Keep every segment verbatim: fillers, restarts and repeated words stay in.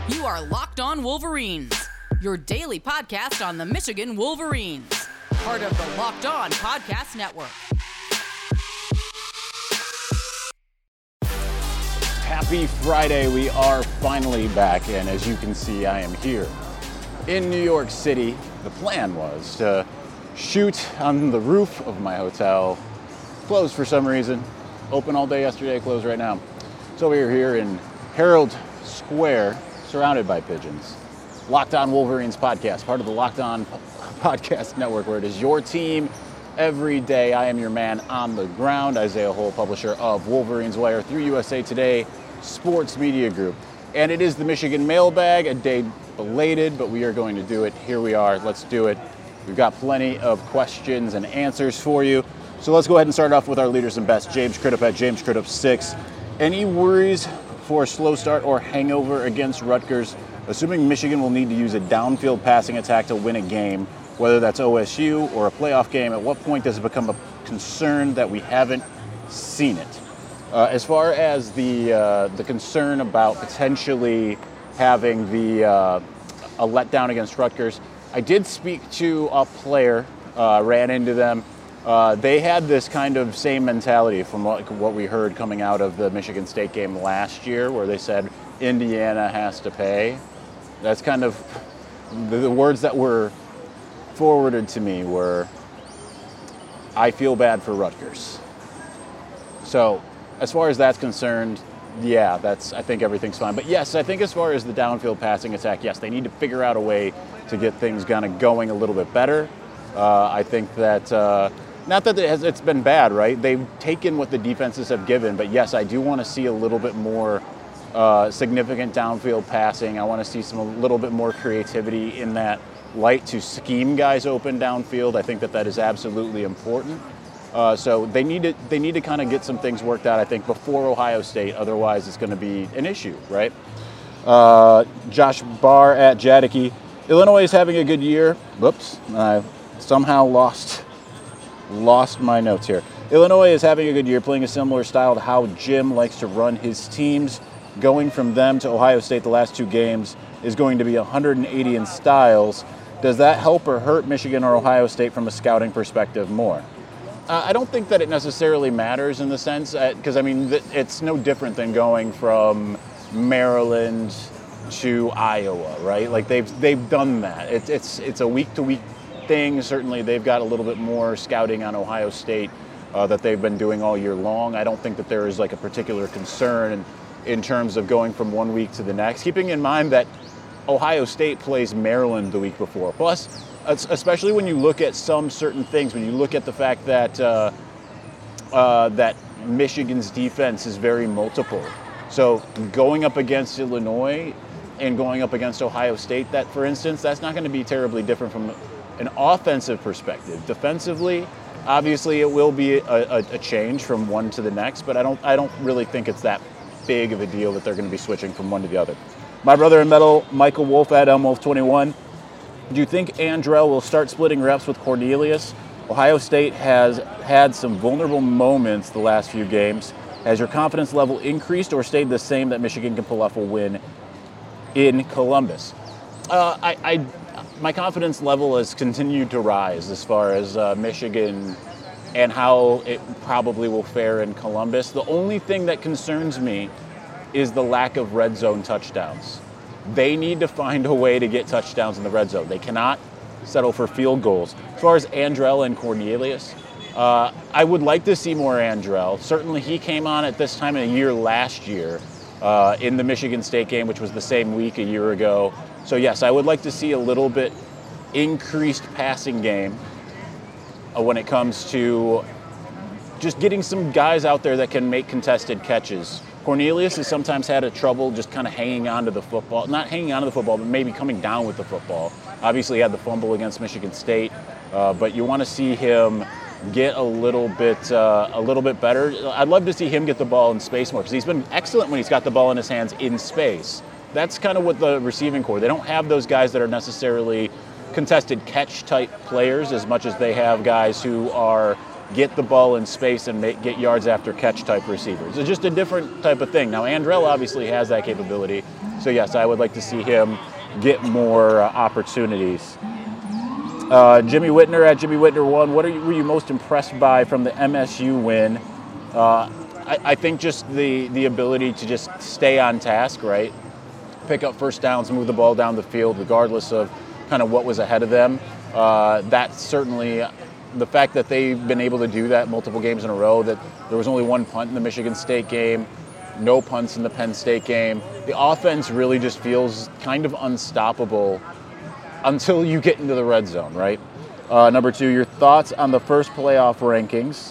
You are Locked On Wolverines, your daily podcast on the Michigan Wolverines, part of the Locked On Podcast Network. Happy Friday. We are finally back, and as you can see, I am here in New York City. The plan was to shoot on the roof of my hotel, closed for some reason, open all day yesterday, closed right now. So we're here in Herald Square, surrounded by pigeons. Locked On Wolverines podcast, part of the Locked On Podcast Network, where it is your team every day. I am your man on the ground, Isaiah Hole, publisher of Wolverines Wire through U S A Today Sports Media Group. And it is the Michigan mailbag, a day belated, but we are going to do it. Here we are. Let's do it. We've got plenty of questions and answers for you. So let's go ahead and start off with our leaders and best. James Crudup at James Crudup six. Any worries for a slow start or hangover against Rutgers, assuming Michigan will need to use a downfield passing attack to win a game, whether that's O S U or a playoff game? At what point does it become a concern that we haven't seen it? Uh, as far as the uh, the concern about potentially having the uh, a letdown against Rutgers, I did speak to a player, uh, ran into them. Uh, they had this kind of same mentality from what, what we heard coming out of the Michigan State game last year, where they said Indiana has to pay. That's kind of the, the words that were forwarded to me were, I feel bad for Rutgers. So as far as that's concerned, yeah, that's I think everything's fine. But yes, I think as far as the downfield passing attack, yes, they need to figure out a way to get things kind of going a little bit better. Uh, I think that, uh, not that it has, it's been bad, right? They've taken what the defenses have given, but yes, I do want to see a little bit more uh, significant downfield passing. I want to see some a little bit more creativity in that light to scheme guys open downfield. I think that that is absolutely important. Uh, so they need to they need to kind of get some things worked out, I think, before Ohio State. Otherwise, it's going to be an issue, right? Uh, Josh Barr at Jadicki. Illinois is having a good year. Whoops, I somehow lost lost my notes here. Illinois is having a good year, playing a similar style to how Jim likes to run his teams. Going from them to Ohio State the last two games is going to be one hundred eighty in styles. Does that help or hurt Michigan or Ohio State from a scouting perspective more? Uh, I don't think that it necessarily matters in the sense, because, uh, I mean, th- it's no different than going from Maryland to Iowa, right? Like, they've they've done that. It's it's it's a week-to-week thing. Certainly, they've got a little bit more scouting on Ohio State uh, that they've been doing all year long. I don't think that there is, like, a particular concern in, in terms of going from one week to the next, keeping in mind that Ohio State plays Maryland the week before. Plus, especially when you look at some certain things, when you look at the fact that uh, uh, that Michigan's defense is very multiple. So going up against Illinois and going up against Ohio State, that, for instance, that's not going to be terribly different from an offensive perspective. Defensively, obviously, it will be a, a, a change from one to the next, but I don't I don't really think it's that big of a deal that they're going to be switching from one to the other. My brother in metal, Michael Wolf at Elm Wolf twenty-one. Do you think Andrell will start splitting reps with Cornelius? Ohio State has had some vulnerable moments the last few games. Has your confidence level increased or stayed the same that Michigan can pull off a win in Columbus? Uh, I, I, my confidence level has continued to rise as far as uh, Michigan and how it probably will fare in Columbus. The only thing that concerns me is the lack of red zone touchdowns. They need to find a way to get touchdowns in the red zone. They cannot settle for field goals. As far as Andrell and Cornelius, uh, I would like to see more Andrell. Certainly he came on at this time of the year last year uh, in the Michigan State game, which was the same week a year ago. So yes, I would like to see a little bit increased passing game uh, when it comes to just getting some guys out there that can make contested catches. Cornelius has sometimes had a trouble just kind of hanging on to the football. Not hanging on to the football, but maybe coming down with the football. Obviously, he had the fumble against Michigan State, uh, but you want to see him get a little bit uh, a little bit better. I'd love to see him get the ball in space more, because he's been excellent when he's got the ball in his hands in space. That's kind of what the receiving core, they don't have those guys that are necessarily contested catch type players as much as they have guys who are get the ball in space and make, get yards after catch type receivers. It's just a different type of thing. Now, Andrell obviously has that capability. So, yes, I would like to see him get more uh, opportunities. Uh, Jimmy Whitner at Jimmy Whitner one. What are you, were you most impressed by from the M S U win? Uh, I, I think just the, the ability to just stay on task, right? Pick up first downs, move the ball down the field, regardless of kind of what was ahead of them. Uh, that certainly, the fact that they've been able to do that multiple games in a row, that there was only one punt in the Michigan State game, no punts in the Penn State game. The offense really just feels kind of unstoppable until you get into the red zone, right? Uh, number two, your thoughts on the first playoff rankings.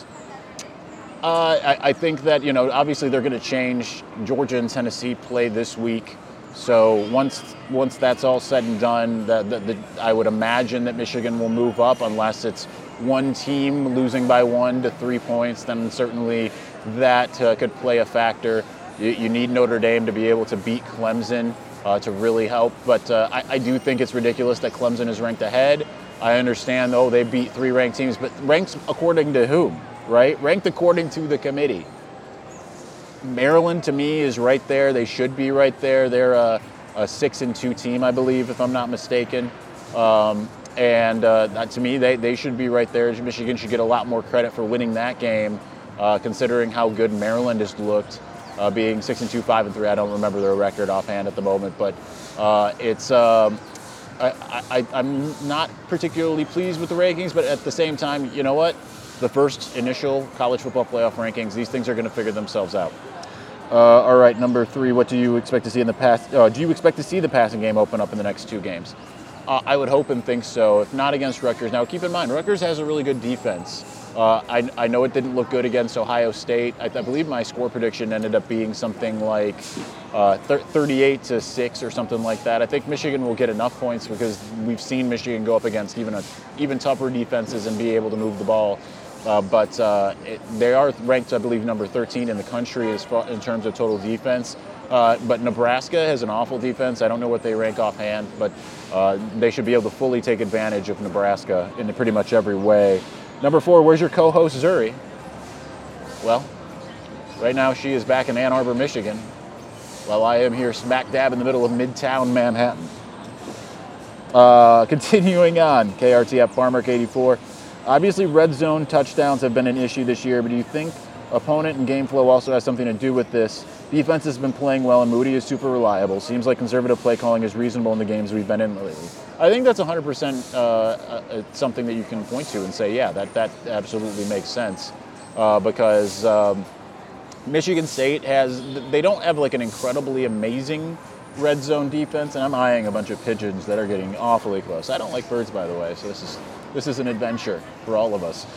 Uh, I, I think that, you know, obviously they're going to change. Georgia and Tennessee play this week. So once once that's all said and done, the, the, the, I would imagine that Michigan will move up unless it's one team losing by one to three points. Then certainly that uh, could play a factor. You, you need Notre Dame to be able to beat Clemson uh, to really help. But uh, I, I do think it's ridiculous that Clemson is ranked ahead. I understand, though, they beat three ranked teams, but ranked according to whom, right? Ranked according to the committee. Maryland, to me, is right there. They should be right there. They're a, a six and two team, I believe, if I'm not mistaken. Um, and uh, that, to me, they, they should be right there. Michigan should get a lot more credit for winning that game, uh, considering how good Maryland has looked, uh, being six and two, five and three. I don't remember their record offhand at the moment, but uh, it's. Um, I, I, I'm not particularly pleased with the rankings, but at the same time, you know what? The first initial college football playoff rankings, these things are going to figure themselves out. Uh, all right, number three, what do you expect to see in the pass? Uh, do you expect to see the passing game open up in the next two games? Uh, I would hope and think so, if not against Rutgers. Now, keep in mind, Rutgers has a really good defense. Uh, I, I know it didn't look good against Ohio State. I, I believe my score prediction ended up being something like uh, thirty-eight to six or something like that. I think Michigan will get enough points because we've seen Michigan go up against even a, even tougher defenses and be able to move the ball. Uh, but uh, it, they are ranked, I believe, number thirteen in the country as far, in terms of total defense. Uh, but Nebraska has an awful defense. I don't know what they rank offhand, but uh, they should be able to fully take advantage of Nebraska in pretty much every way. Number four, where's your co-host Zuri? Well, right now she is back in Ann Arbor, Michigan, while I am here smack dab in the middle of Midtown Manhattan. Uh, continuing on, K R T F Farmer eighty-four. Obviously, red zone touchdowns have been an issue this year, but do you think opponent and game flow also has something to do with this? Defense has been playing well, and Moody is super reliable. Seems like conservative play calling is reasonable in the games we've been in lately. I think that's one hundred percent uh, uh, something that you can point to and say, yeah, that, that absolutely makes sense. Uh, because um, Michigan State has, they don't have like an incredibly amazing red zone defense, and I'm eyeing a bunch of pigeons that are getting awfully close. I don't like birds, by the way, so this is this is an adventure for all of us.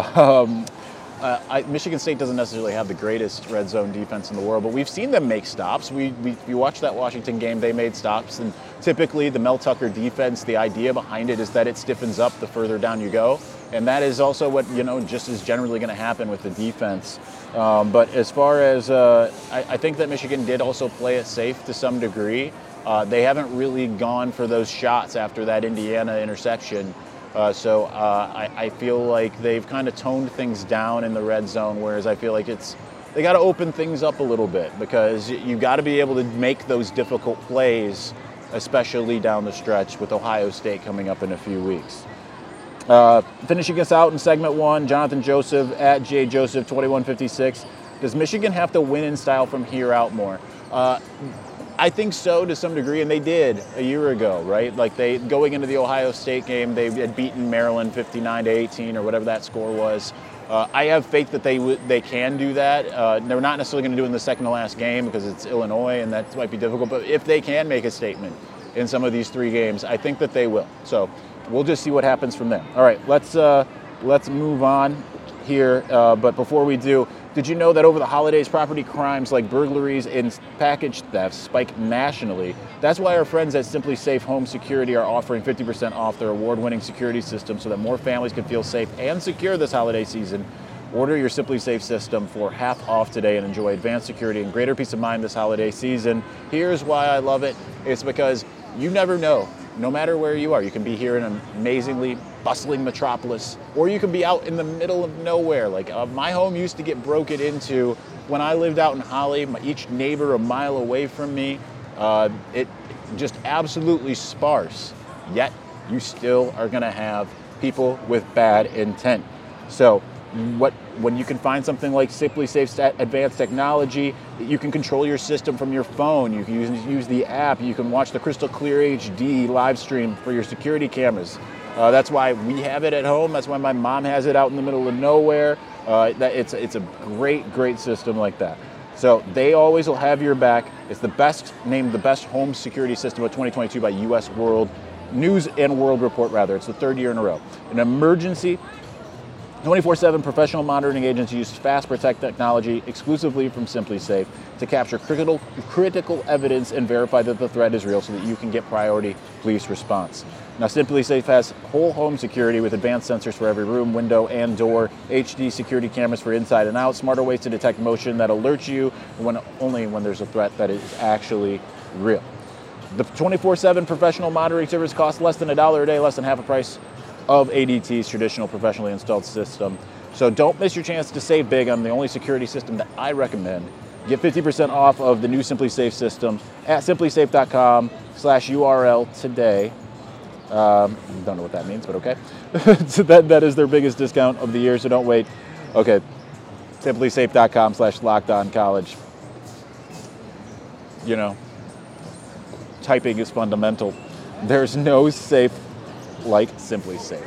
Um, uh, I, Michigan State doesn't necessarily have the greatest red zone defense in the world, but we've seen them make stops. We, we you watch that Washington game, they made stops, and typically the Mel Tucker defense, the idea behind it is that it stiffens up the further down you go, and that is also what, you know, just is generally going to happen with the defense. Um, but as far as, uh, I, I think that Michigan did also play it safe to some degree. Uh, they haven't really gone for those shots after that Indiana interception. Uh, so uh, I, I feel like they've kind of toned things down in the red zone, whereas I feel like it's, they got to open things up a little bit because you got to be able to make those difficult plays, especially down the stretch with Ohio State coming up in a few weeks. Uh, finishing us out in segment one, Jonathan Joseph at J Joseph twenty-one fifty-six. Does Michigan have to win in style from here out more? Uh, I think so to some degree, and they did a year ago, right? Like they going into the Ohio State game, they had beaten Maryland fifty-nine to eighteen or whatever that score was. Uh, I have faith that they w- they can do that. Uh, they're not necessarily going to do it in the second to last game because it's Illinois and that might be difficult. But if they can make a statement in some of these three games, I think that they will. So we'll just see what happens from there. All right, let's uh, let's move on here. Uh, but before we do, did you know that over the holidays, property crimes like burglaries and package thefts spike nationally? That's why our friends at Simply Safe Home Security are offering fifty percent off their award-winning security system so that more families can feel safe and secure this holiday season. Order your Simply Safe system for half off today and enjoy advanced security and greater peace of mind this holiday season. Here's why I love it. It's because you never know. No matter where you are, you can be here in an amazingly bustling metropolis, or you can be out in the middle of nowhere. Like uh, my home used to get broken into when I lived out in Holly. My, each neighbor a mile away from me, uh, it just absolutely sparse. Yet you still are going to have people with bad intent. So what when you can find something like SimpliSafe's advanced technology, you can control your system from your phone. You can use, use the app. You can watch the crystal clear H D live stream for your security cameras. Uh, that's why we have it at home. That's why my mom has it out in the middle of nowhere. Uh, that it's it's a great great system like that. So they always will have your back. It's the best named the best home security system of twenty twenty-two by U S World News and World Report. Rather, it's the third year in a row. An emergency. twenty-four seven professional monitoring agents use Fast Protect technology exclusively from SimpliSafe to capture critical, critical evidence and verify that the threat is real so that you can get priority police response. Now, SimpliSafe has whole home security with advanced sensors for every room, window, and door, H D security cameras for inside and out, smarter ways to detect motion that alerts you when only when there's a threat that is actually real. The twenty-four seven professional monitoring service costs less than a dollar a day, less than half the price of A D T's traditional professionally installed system. So don't miss your chance to save big on the only security system that I recommend. Get fifty percent off of the new SimpliSafe system at simplisafe.com slash URL today. Um, don't know what that means, but okay. So that, that is their biggest discount of the year, so don't wait. Okay, simplisafe.com slash locked on college. You know, typing is fundamental. There's no safe like SimpliSafe.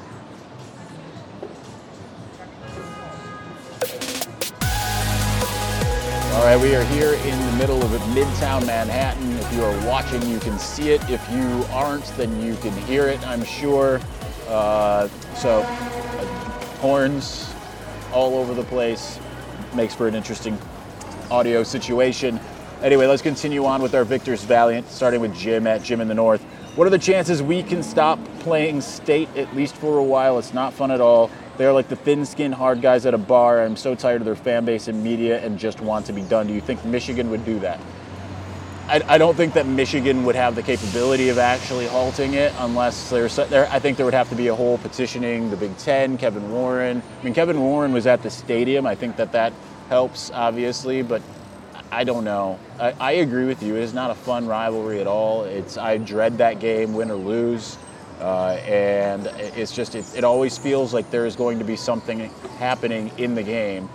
All right, we are here in the middle of Midtown Manhattan. If you are watching, you can see it. If you aren't, then you can hear it, I'm sure. Uh, so, uh, horns all over the place. Makes for an interesting audio situation. Anyway, let's continue on with our Victors Valiant, starting with Jim at Jim in the North. What are the chances we can stop playing state, at least for a while? It's not fun at all. They're like the thin-skinned hard guys at a bar. I'm so tired of their fan base and media and just want to be done. Do you think Michigan would do that? I, I don't think that Michigan would have the capability of actually halting it unless there's there. I think there would have to be a whole petitioning the Big Ten, Kevin Warren. I mean, Kevin Warren was at the stadium. I think that that helps, obviously, but I don't know. I, I agree with you. It is not a fun rivalry at all. It's I dread that game, win or lose. Uh, and it's just, it, it always feels like there is going to be something happening in the game.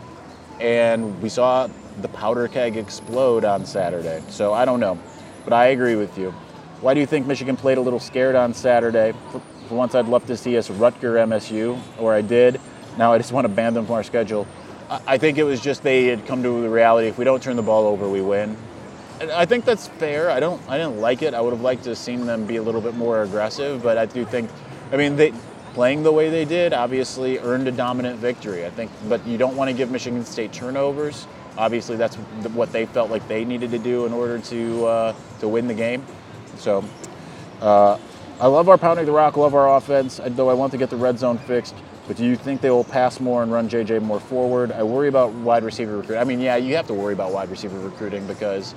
And we saw the powder keg explode on Saturday. So I don't know, but I agree with you. Why do you think Michigan played a little scared on Saturday? For, for once, I'd love to see us Rutger M S U, or I did. Now I just want to ban them from our schedule. I, I think it was just they had come to the reality, if we don't turn the ball over, we win. I think that's fair. I don't. I didn't like it. I would have liked to have seen them be a little bit more aggressive, but I do think, I mean, they playing the way they did obviously earned a dominant victory. I think, but you don't want to give Michigan State turnovers. Obviously, that's what they felt like they needed to do in order to uh, to win the game. So, uh, I love our pounding the rock. Love our offense. Though I want to get the red zone fixed. But do you think they will pass more and run J J more forward? I worry about wide receiver recruiting. I mean, yeah, you have to worry about wide receiver recruiting because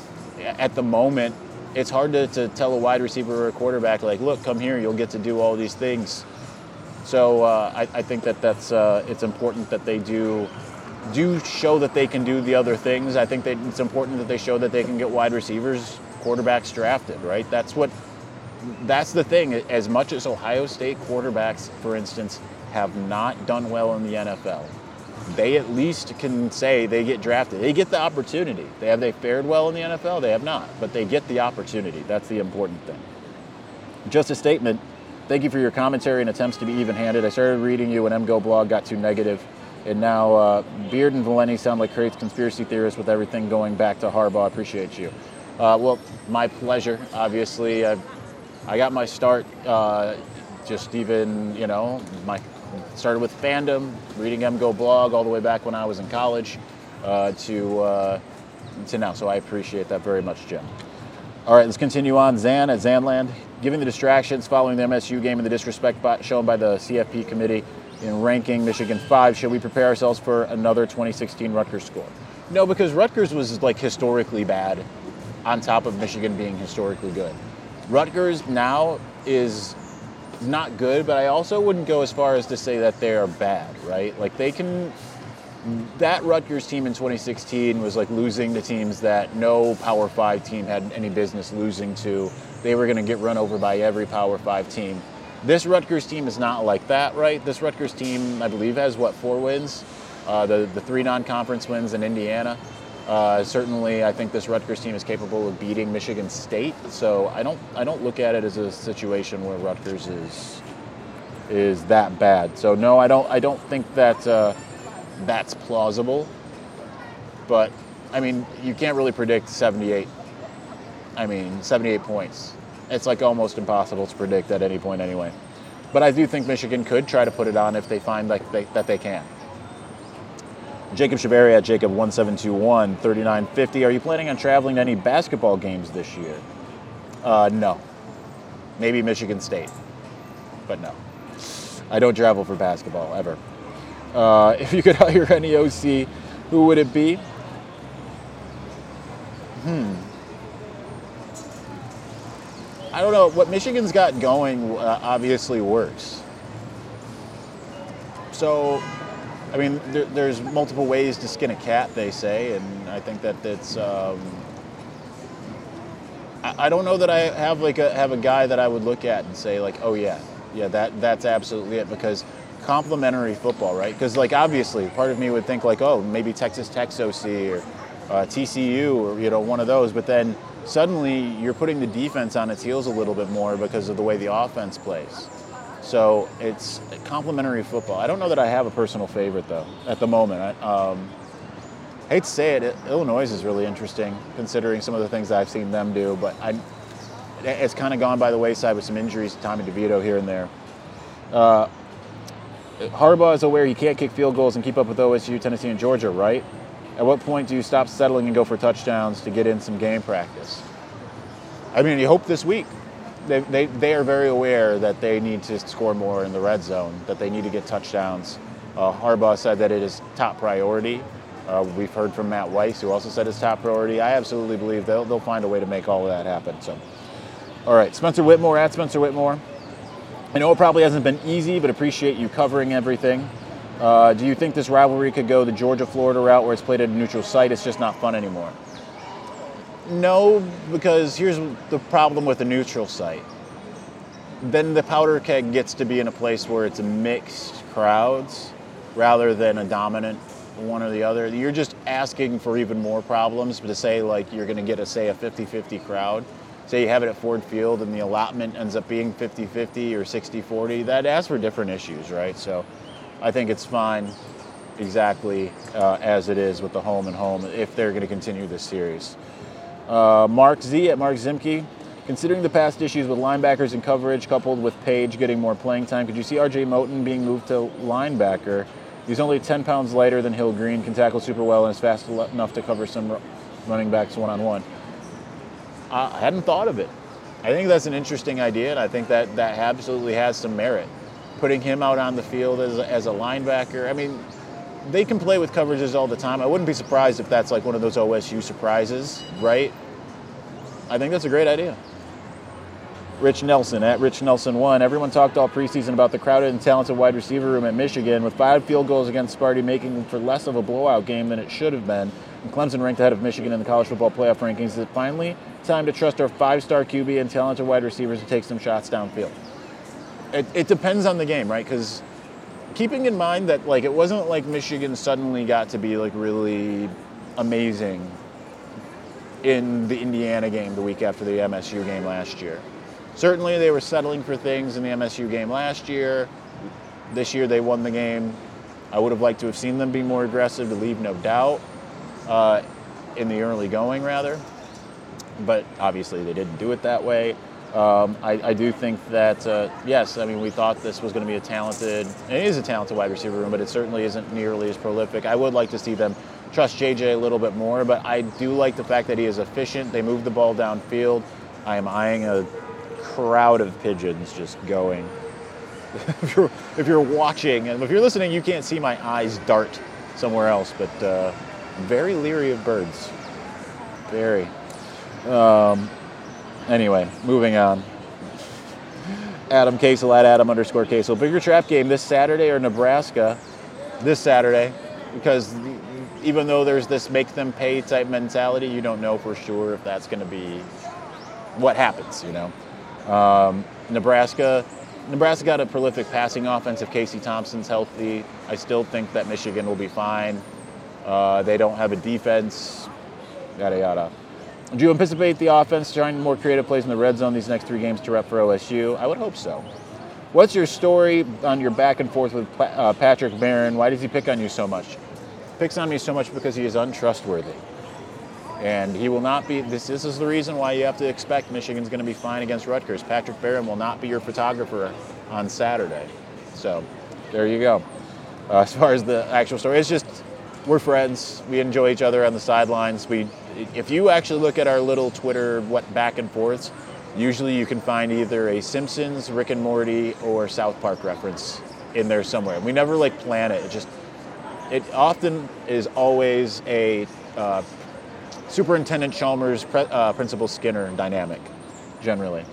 at the moment, it's hard to, to tell a wide receiver or a quarterback, like, look, come here, you'll get to do all these things. So uh, I, I think that that's uh, it's important that they do do show that they can do the other things. I think that it's important that they show that they can get wide receivers, quarterbacks drafted, right? That's what that's the thing. As much as Ohio State quarterbacks, for instance, have not done well in the N F L, they at least can say they get drafted. They get the opportunity. They have they fared well in the N F L? They have not, but they get the opportunity. That's the important thing. Just a statement. Thank you for your commentary and attempts to be even-handed. I started reading you when M Go Blog got too negative, and now uh, Beard and Valeni sound like crazy conspiracy theorists with everything going back to Harbaugh. I appreciate you. Uh, well, my pleasure. Obviously, I've, I got my start uh, just even, you know, my started with fandom, reading M Go Blog all the way back when I was in college uh, to uh, to now. So I appreciate that very much, Jim. All right, let's continue on. Zan at Zanland. Given the distractions following the M S U game and the disrespect by, shown by the C F P committee in ranking Michigan five, should we prepare ourselves for another twenty sixteen Rutgers score? No, because Rutgers was like historically bad on top of Michigan being historically good. Rutgers now is not good, but I also wouldn't go as far as to say that they are bad, right? Like they can, that Rutgers team in twenty sixteen was like losing to teams that no Power Five team had any business losing to. They were going to get run over by every Power Five team. This Rutgers team is not like that, right? This Rutgers team, I believe, has what, four wins? Uh, the, the three non-conference wins in Indiana. Uh, certainly, I think this Rutgers team is capable of beating Michigan State. So I don't, I don't look at it as a situation where Rutgers is is that bad. So no, I don't, I don't think that uh, that's plausible. But I mean, you can't really predict seventy-eight. I mean, seventy-eight points. It's like almost impossible to predict at any point anyway. But I do think Michigan could try to put it on if they find like they, that they can. Jacob Chevary at Jacob one seven two one, thirty-nine fifty. Are you planning on traveling to any basketball games this year? Uh, no. Maybe Michigan State. But no. I don't travel for basketball, ever. Uh, if you could hire any O C, who would it be? Hmm. I don't know. What Michigan's got going uh, obviously works. So, I mean, there, there's multiple ways to skin a cat, they say, and I think that it's. Um, I, I don't know that I have like a have a guy that I would look at and say like, oh yeah, yeah, that that's absolutely it, because complementary football, right? Because like obviously, part of me would think like, oh, maybe Texas Tech's O C or uh, T C U or you know one of those, but then suddenly you're putting the defense on its heels a little bit more because of the way the offense plays. So it's complementary football. I don't know that I have a personal favorite, though, at the moment. I um, hate to say it, Illinois is really interesting, considering some of the things I've seen them do, but I, it's kind of gone by the wayside with some injuries to Tommy DeVito here and there. Uh, Harbaugh is aware he can't kick field goals and keep up with O S U, Tennessee, and Georgia, right? At what point do you stop settling and go for touchdowns to get in some game practice? I mean, you hope this week. They, they, they are very aware that they need to score more in the red zone, that they need to get touchdowns. Uh, Harbaugh said that it is top priority. Uh, we've heard from Matt Weiss, who also said it's top priority. I absolutely believe they'll, they'll find a way to make all of that happen. So, all right, Spencer Whitmore at Spencer Whitmore. I know it probably hasn't been easy, but appreciate you covering everything. Uh, do you think this rivalry could go the Georgia-Florida route where it's played at a neutral site? It's just not fun anymore. No, because here's the problem with the neutral site. Then the powder keg gets to be in a place where it's mixed crowds rather than a dominant one or the other. You're just asking for even more problems, but to say like you're going to get a, say, a fifty-fifty crowd. Say you have it at Ford Field and the allotment ends up being fifty-fifty or sixty forty, that asks for different issues, right? So I think it's fine exactly uh, as it is with the home and home if they're going to continue this series. Uh, Mark Z at Mark Zimke. Considering the past issues with linebackers and coverage coupled with Page getting more playing time, could you see R J Moten being moved to linebacker? He's only ten pounds lighter than Hill Green, can tackle super well, and is fast enough to cover some running backs one-on-one. I hadn't thought of it. I think that's an interesting idea, and I think that that absolutely has some merit. Putting him out on the field as a, as a linebacker, I mean, they can play with coverages all the time. I wouldn't be surprised if that's like one of those O S U surprises, right? I think that's a great idea. Rich Nelson at Rich Nelson one. Everyone talked all preseason about the crowded and talented wide receiver room at Michigan, with five field goals against Sparty making for less of a blowout game than it should have been. And Clemson ranked ahead of Michigan in the college football playoff rankings. Is it finally time to trust our five-star Q B and talented wide receivers to take some shots downfield? It, it depends on the game, right? Because keeping in mind that like it wasn't like Michigan suddenly got to be like really amazing in the Indiana game the week after the M S U game last year. Certainly they were settling for things in the M S U game last year. This year they won the game. I would have liked to have seen them be more aggressive, to leave no doubt, uh, in the early going rather. But obviously they didn't do it that way. Um, I, I do think that, uh, yes, I mean, we thought this was going to be a talented, it is a talented wide receiver room, but it certainly isn't nearly as prolific. I would like to see them trust J J a little bit more, but I do like the fact that he is efficient. They move the ball downfield. I am eyeing a crowd of pigeons just going. if, you're, if you're watching, and if you're listening, you can't see my eyes dart somewhere else, but uh, very leery of birds. Very. Um, anyway, moving on. Adam Casel at Adam underscore Casel. Bigger trap game this Saturday or Nebraska this Saturday, because even though there's this make them pay type mentality, you don't know for sure if that's going to be what happens, you know. Um, Nebraska, Nebraska got a prolific passing offense. If Casey Thompson's healthy, I still think that Michigan will be fine. Uh, they don't have a defense, yada, yada. Do you anticipate the offense trying more creative plays in the red zone these next three games to rep for O S U? I would hope so. What's your story on your back and forth with uh, Patrick Barron? Why does he pick on you so much? Picks on me so much because he is untrustworthy. And he will not be, this, this is the reason why you have to expect Michigan's going to be fine against Rutgers. Patrick Barron will not be your photographer on Saturday. So there you go. Uh, as far as the actual story, it's just, we're friends. We enjoy each other on the sidelines. We, if you actually look at our little Twitter what back and forths, usually you can find either a Simpsons, Rick and Morty, or South Park reference in there somewhere. We never like plan it. It just, it often is always a uh, Superintendent Chalmers, pre, uh, Principal Skinner dynamic, generally.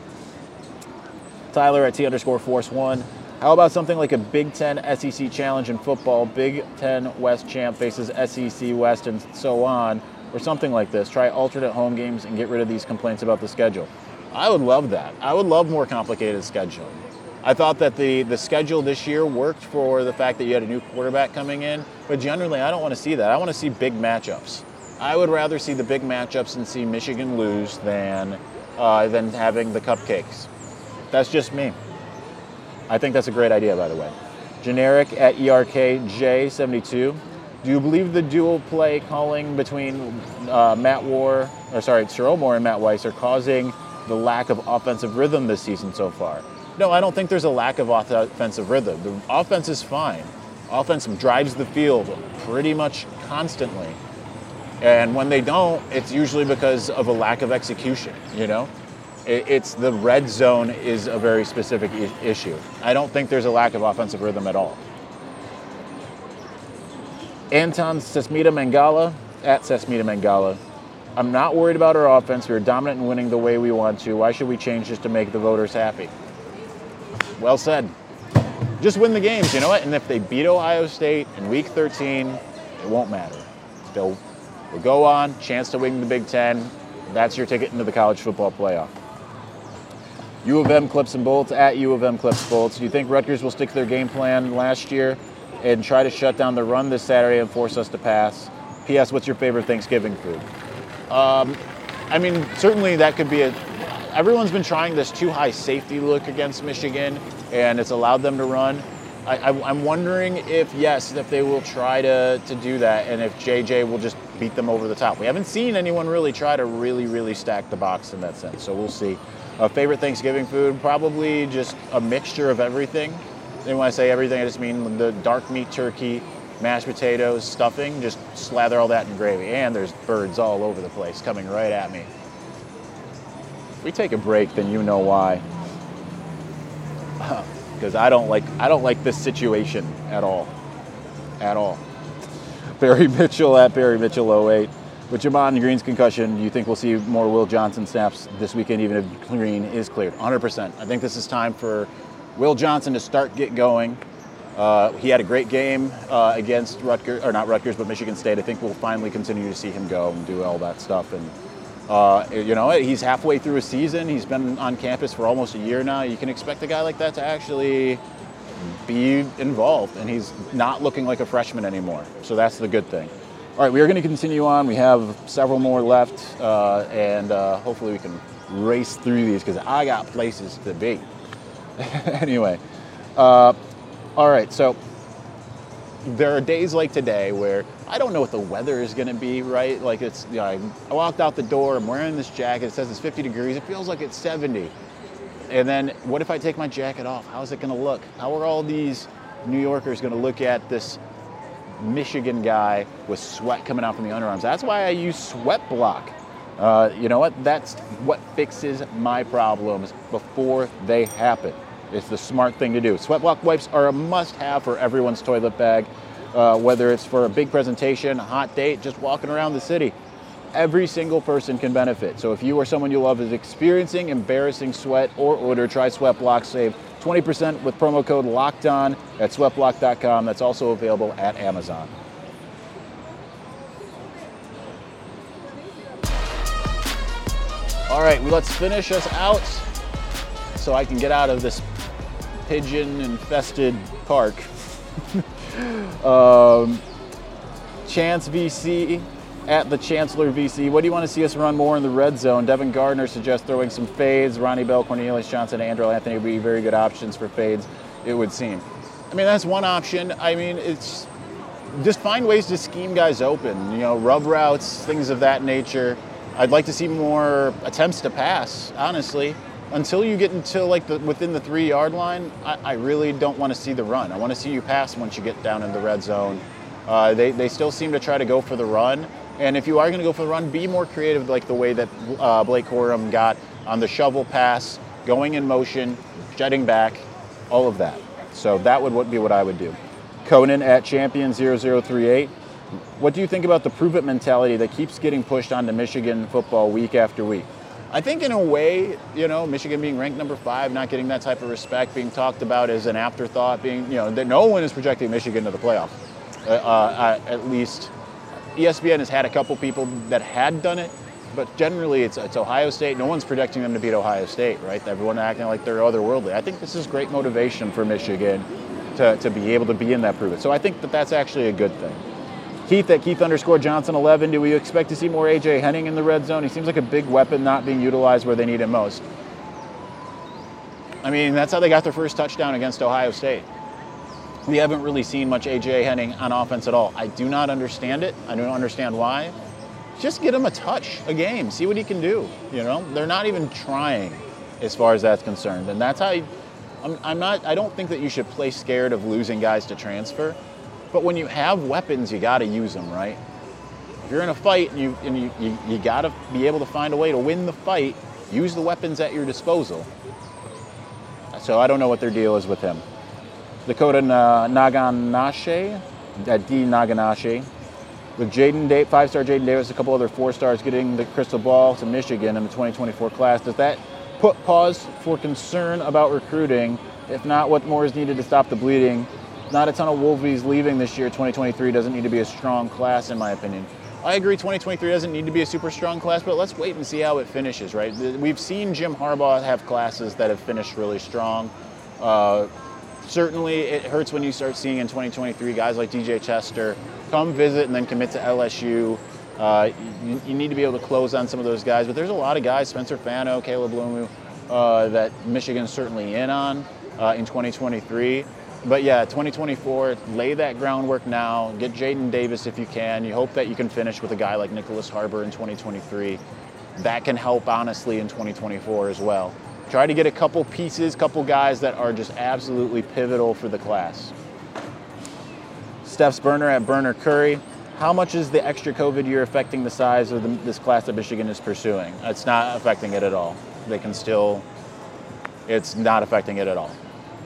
Tyler at T underscore Force One. How about something like a Big Ten S E C challenge in football? Big Ten West champ faces S E C West and so on, or something like this. Try alternate home games and get rid of these complaints about the schedule. I would love that. I would love more complicated schedule. I thought that the, the schedule this year worked for the fact that you had a new quarterback coming in, but generally I don't want to see that. I want to see big matchups. I would rather see the big matchups and see Michigan lose than, uh, than having the cupcakes. That's just me. I think that's a great idea, by the way. Generic at E R K J seventy-two. Do you believe the dual play calling between uh, Matt War, or sorry, Sherrone Moore and Matt Weiss are causing the lack of offensive rhythm this season so far? No, I don't think there's a lack of offensive rhythm. The offense is fine. Offense drives the field pretty much constantly. And when they don't, it's usually because of a lack of execution, you know? It's the red zone is a very specific I- issue. I don't think there's a lack of offensive rhythm at all. Anton Sesmita Mangala, at Sesmita Mangala. I'm not worried about our offense. We're dominant and winning the way we want to. Why should we change just to make the voters happy? Well said. Just win the games, you know what? And if they beat Ohio State in week thirteen, it won't matter. They'll, they'll go on, chance to win the Big Ten. That's your ticket into the college football playoff. U of M Clips and Bolts, at U of M Clips and Bolts. Do you think Rutgers will stick to their game plan last year and try to shut down the run this Saturday and force us to pass? P S. What's your favorite Thanksgiving food? Um, I mean, certainly that could be a... Everyone's been trying this too high safety look against Michigan, and it's allowed them to run. I, I, I'm wondering if, yes, if they will try to, to do that, and if J J will just beat them over the top. We haven't seen anyone really try to really, really stack the box in that sense, so we'll see. Uh, favorite Thanksgiving food? Probably just a mixture of everything. And when I say everything, I just mean the dark meat turkey, mashed potatoes, stuffing, just slather all that in gravy. And there's birds all over the place coming right at me. If we take a break, then you know why. Because I don't like I don't like this situation at all. At all. Barry Mitchell at Barry Mitchell oh eight. With Jamon Green's concussion, do you think we'll see more Will Johnson snaps this weekend, even if Green is cleared? one hundred percent. I think this is time for Will Johnson to start get going. Uh, he had a great game uh, against Rutgers, or not Rutgers, but Michigan State. I think we'll finally continue to see him go and do all that stuff. And uh, you know, he's halfway through a season. He's been on campus for almost a year now. You can expect a guy like that to actually be involved, and he's not looking like a freshman anymore. So that's the good thing. All right, we are going to continue on. We have several more left, uh, and uh, hopefully we can race through these because I got places to be. Anyway, uh, all right, so there are days like today where I don't know what the weather is going to be, right? Like it's, you know, I walked out the door, I'm wearing this jacket, it says it's fifty degrees, it feels like it's seventy. And then what if I take my jacket off? How's it going to look? How are all these New Yorkers going to look at this Michigan guy with sweat coming out from the underarms? That's why I use Sweat Block. Uh, you know what? That's what fixes my problems before they happen. It's the smart thing to do. Sweat Block wipes are a must-have for everyone's toilet bag, uh, whether it's for a big presentation, a hot date, just walking around the city. Every single person can benefit. So if you or someone you love is experiencing embarrassing sweat or odor, try Sweatblock. Save twenty percent with promo code LOCKEDON at sweatblock dot com. That's also available at Amazon. All right, well, let's finish us out so I can get out of this pigeon-infested park. um, Chance V C. At the Chancellor V C, what do you want to see us run more in the red zone? Devin Gardner suggests throwing some fades. Ronnie Bell, Cornelius Johnson, and Andrew Anthony would be very good options for fades, it would seem. I mean, that's one option. I mean, it's just find ways to scheme guys open, you know, rub routes, things of that nature. I'd like to see more attempts to pass, honestly. Until you get into like the within the three yard line, I, I really don't want to see the run. I want to see you pass once you get down in the red zone. Uh, they, they still seem to try to go for the run. And if you are going to go for the run, be more creative like the way that uh, Blake Corum got on the shovel pass, going in motion, jetting back, all of that. So that would be what I would do. Conan at champion zero zero three eight. What do you think about the prove it mentality that keeps getting pushed onto Michigan football week after week? I think in a way, you know, Michigan being ranked number five, not getting that type of respect, being talked about as an afterthought, being, you know, that no one is projecting Michigan to the playoff, uh, uh, at least. E S P N has had a couple people that had done it, but generally it's, it's Ohio State. No one's projecting them to beat Ohio State, right? Everyone acting like they're otherworldly. I think this is great motivation for Michigan to, to be able to be in that prove it. So I think that that's actually a good thing. Keith at Keith underscore Johnson eleven. Do we expect to see more A J Henning in the red zone? He seems like a big weapon not being utilized where they need him most. I mean, that's how they got their first touchdown against Ohio State. We haven't really seen much A J Henning on offense at all. I do not understand it. I don't understand why. Just get him a touch a game. See what he can do. You know, they're not even trying as far as that's concerned. And that's how you, I'm, I'm not, I don't think that you should play scared of losing guys to transfer. But when you have weapons, you got to use them, right? If you're in a fight and you, and you, you, you got to be able to find a way to win the fight, use the weapons at your disposal. So I don't know what their deal is with him. Dakota Naganache, at D Naganache, with Jaden da- five-star Jaden Davis, a couple other four-stars getting the crystal ball to Michigan in the twenty twenty-four class. Does that put pause for concern about recruiting? If not, what more is needed to stop the bleeding? Not a ton of Wolvies leaving this year. twenty twenty-three doesn't need to be a strong class, in my opinion. I agree, twenty twenty-three doesn't need to be a super strong class, but let's wait and see how it finishes, right? We've seen Jim Harbaugh have classes that have finished really strong. Uh, Certainly, it hurts when you start seeing in twenty twenty-three guys like D J Chester come visit and then commit to L S U. Uh, you, you need to be able to close on some of those guys, but there's a lot of guys, Spencer Fano, Caleb Lomu, uh, that Michigan's certainly in on uh, in twenty twenty-three. But yeah, twenty twenty-four, lay that groundwork now. Get Jaden Davis if you can. You hope that you can finish with a guy like Nicholas Harbor in twenty twenty-three. That can help, honestly, in twenty twenty-four as well. Try to get a couple pieces, couple guys that are just absolutely pivotal for the class. Steph's Burner at Burner Curry. How much is the extra COVID year affecting the size of the, this class that Michigan is pursuing? It's not affecting it at all. They can still, it's not affecting it at all.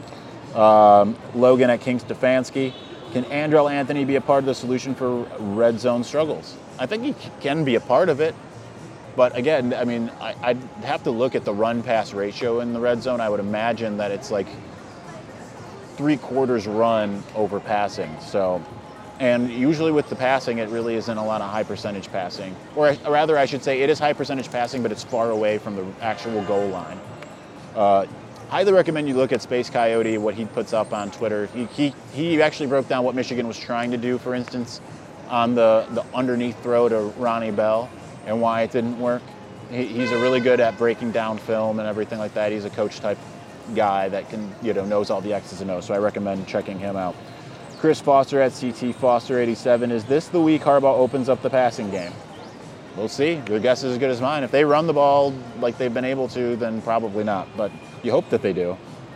Um, Logan at King Stefanski. Can Andrell Anthony be a part of the solution for red zone struggles? I think he can be a part of it. But again, I mean, I, I'd have to look at the run-pass ratio in the red zone. I would imagine that it's like three quarters run over passing. So, and usually with the passing, it really isn't a lot of high percentage passing. Or rather, I should say it is high percentage passing, but it's far away from the actual goal line. Uh, highly recommend you look at Space Coyote, what he puts up on Twitter. He, he, he actually broke down what Michigan was trying to do, for instance, on the, the underneath throw to Ronnie Bell, and why it didn't work. He, he's a really good at breaking down film and everything like that. He's a coach type guy that can, you know, knows all the X's and O's. So I recommend checking him out. Chris Foster at C T Foster eighty-seven. Is this the week Harbaugh opens up the passing game? We'll see. Your guess is as good as mine. If they run the ball like they've been able to, then probably not. But you hope that they do.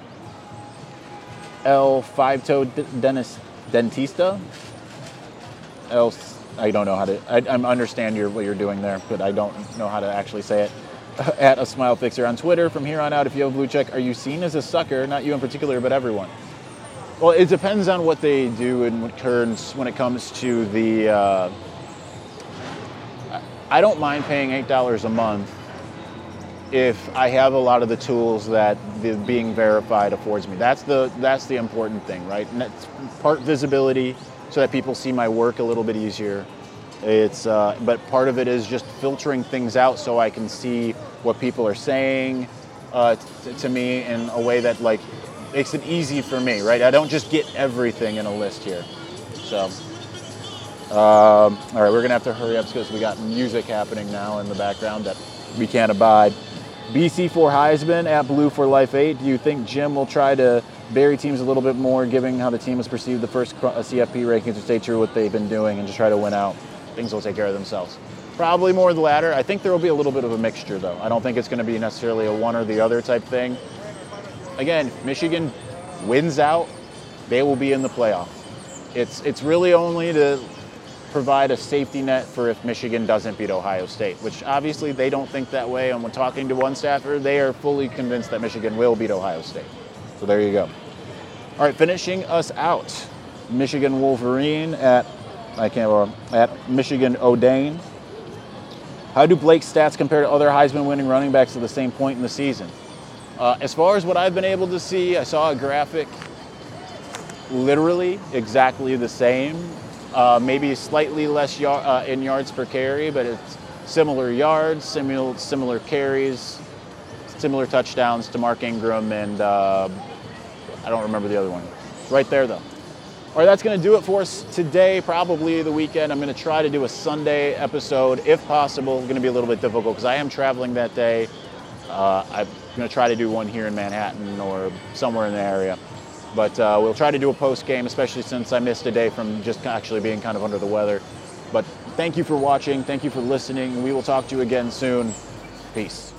El Five-Toe Dennis Dentista. El I don't know how to, I, I understand your, what you're doing there, but I don't know how to actually say it. At A Smile Fixer on Twitter. From here on out, if you have a blue check, are you seen as a sucker? Not you in particular, but everyone. Well, it depends on what they do in terms when it comes to the, uh, I don't mind paying eight dollars a month if I have a lot of the tools that the being verified affords me. That's the that's the important thing, right? And that's part visibility so that people see my work a little bit easier. It's uh, but part of it is just filtering things out so I can see what people are saying uh, t- to me in a way that like makes it easy for me, right? I don't just get everything in a list here. So, um, all right, we're gonna have to hurry up because we got music happening now in the background that we can't abide. B C for Heisman at Blue for Life eight. Do you think Jim will try to bury teams a little bit more, given how the team was perceived the first C F P rankings, to stay true to what they've been doing and just try to win out? Things will take care of themselves. Probably more the latter. I think there will be a little bit of a mixture, though. I don't think it's going to be necessarily a one or the other type thing. Again, Michigan wins out, they will be in the playoff. It's it's really only to provide a safety net for if Michigan doesn't beat Ohio State, which obviously they don't think that way. And when talking to one staffer, they are fully convinced that Michigan will beat Ohio State. So there you go. All right, finishing us out, Michigan Wolverine at I can't uh, at Michigan O'Dane. How do Blake's stats compare to other Heisman-winning running backs at the same point in the season? Uh, as far as what I've been able to see, I saw a graphic literally exactly the same. Uh, maybe slightly less yard, uh, in yards per carry, but it's similar yards, similar similar carries, similar touchdowns to Mark Ingram, and uh, I don't remember the other one. Right there, though. All right, that's going to do it for us today, probably the weekend. I'm going to try to do a Sunday episode, if possible. It's going to be a little bit difficult because I am traveling that day. Uh, I'm going to try to do one here in Manhattan or somewhere in the area. But uh, we'll try to do a post-game, especially since I missed a day from just actually being kind of under the weather. But thank you for watching. Thank you for listening. We will talk to you again soon. Peace.